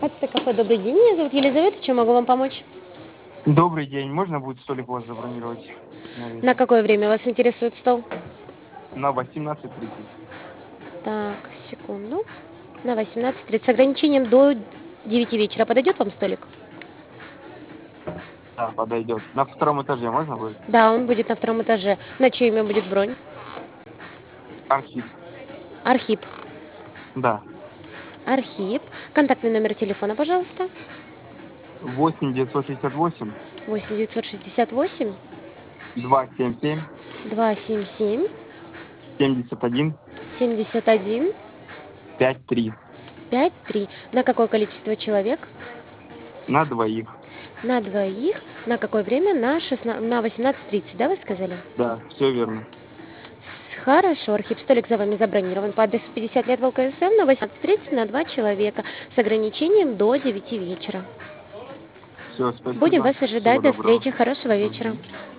АЦТ кафе, добрый день. Меня зовут Елизавета. Чем могу вам помочь? Добрый день. Можно будет столик у вас забронировать на На вечер? какое время вас интересует стол? На 18:30. Так, секунду. На 18:30. С ограничением до 9 вечера. Подойдет вам столик? Да, подойдет. На втором этаже можно будет? Да, он будет на втором этаже. На чье имя будет бронь? Архип. Архип. Да. Архип. Контактный номер телефона, пожалуйста. 8 968 8 968 277 277 71 71 53. 53. На какое количество человек? На двоих. На двоих. На какое время? На 18:30, да, вы сказали? Да, все верно. Хорошо, Архип, столик за вами забронирован по адресу 50 лет ВЛКСМ на 18:30 на 2 человека с ограничением до 9 вечера. Все, Будем спасибо. вас Всего ожидать. До доброго. встречи. Хорошего вечера. Мгм.